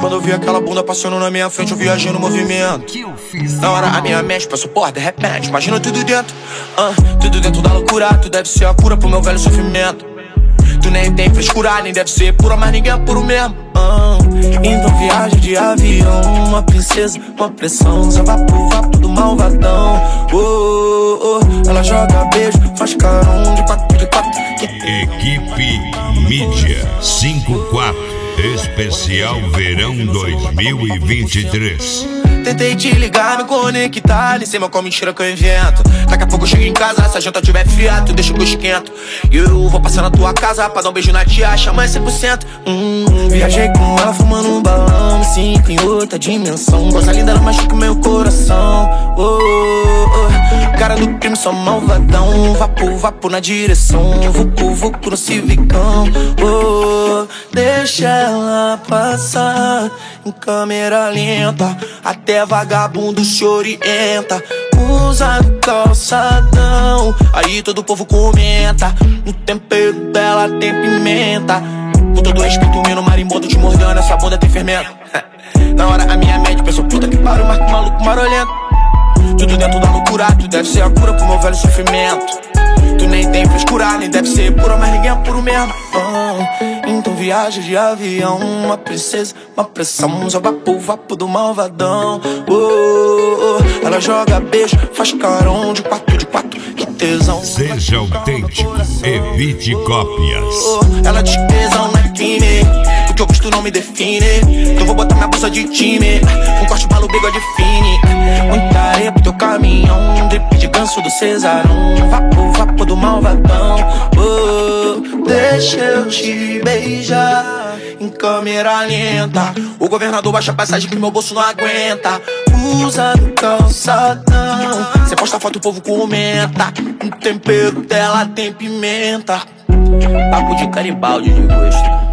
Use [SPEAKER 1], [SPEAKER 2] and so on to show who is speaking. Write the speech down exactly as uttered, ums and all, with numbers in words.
[SPEAKER 1] quando eu vi aquela bunda passando na minha frente, eu viajei no movimento. Na hora a minha mente passou por de repente, imagina tudo dentro, uh, tudo dentro da loucura. Tu deve ser a cura pro meu velho sofrimento. Tu nem tem frescura, nem deve ser pura, mas ninguém é puro mesmo, uh. Então viaja de avião, uma princesa, uma pressão. Só vapo, vapo do malvadão, oh, oh, oh. Ela joga beijo, faz carão de quatro, de quatro.
[SPEAKER 2] Equipe Mídia cinquenta e quatro Especial Verão dois mil e vinte e três.
[SPEAKER 1] Tentei te ligar, me conectar, nem sei mal qual mentira que eu invento. Daqui a pouco eu chego em casa, se a janta tiver fria, tu deixa que eu esquento. E eu vou passar na tua casa pra dar um beijo na tia, chama cem por cento. hum, Viajei com ela fumando um balão, me sinto em outra dimensão. Coisa linda, ela machuca o meu coração, oh, oh. Cara do crime, só malvadão. Vapo, vapo na direção, vucu, vucu no civicão, oh. Deixa ela passar em câmera lenta, até vagabundo se orienta. Usa calçadão, aí todo o povo comenta. No tempero dela tem pimenta. Com todo respeito, menino marimbondo te mordendo, essa bunda tem fermento. Na hora a minha média pensou, puta que pariu, marco maluco marolento. Tudo dentro da loucura, tu deve ser a cura pro meu velho sofrimento. Tu nem tem frescura, nem deve ser pura, mas ninguém é puro mesmo, uh. Então viaja de avião, uma princesa, uma pressão. Só vapo, vapo do malvadão, oh, oh. Ela joga beijo, faz carão de quatro, de quatro, que tesão.
[SPEAKER 2] Seja autêntico, evite cópias.
[SPEAKER 1] Oh, ela diz tesão não é crime, o que eu visto não me define. Então vou botar minha bolsa de time, um corte malo, bigode fine. Muita areia pro teu caminhão, drip de ganso do Cesarão. Vapo, vapo do malvadão, oh. Deixa eu te beijar em câmera lenta. O governador baixa a passagem que meu bolso não aguenta. Usa do calçadão, cê posta foto, o povo comenta. O tempero dela tem pimenta. Papo de caribaldi de gosto.